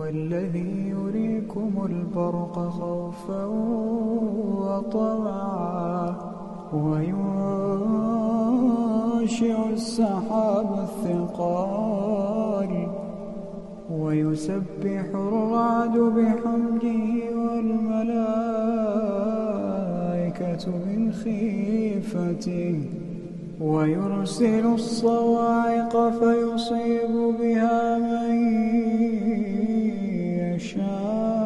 الذي يريكم البرق خوفا وطمعا وينشئ السحاب الثقال ويسبح الرعد بحمده والملائكة من خيفته ويرسل الصواعق فيصيب بها من يشاء